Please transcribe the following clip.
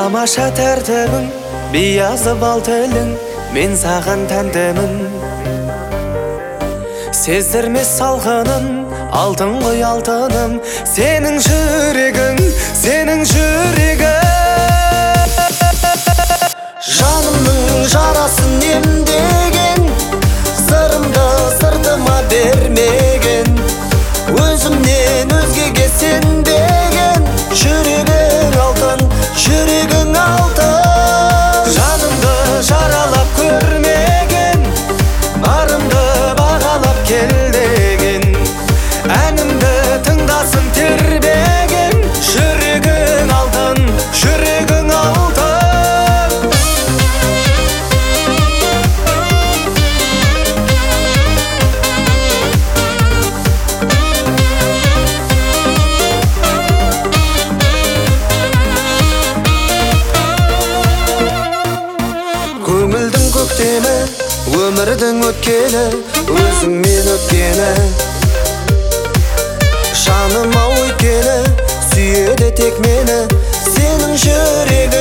тамаша тәртібің, биязы бал тілің, мен саған тәнтімін. Сездірмес салғынын, алтын ғой алтыным, сенің жүрегің, сенің жүрегің. Жанымның жарасын емдеген, сырымды сыртыма бермеген, өзімнен өзгеге сенбеген, жүрегің алтын, жүрегің алтын. Жанымды жаралап көрмеген, барымды бағалап кел деген, әнімді тыңдасын тербеген, жүрегің алтын, жүрегің алтын. Көңілдің көктемі, өмірдің өткені, өзіңмен өткені. Жаным ау өйткені, сүйеді тек мені, сенің жүрегің.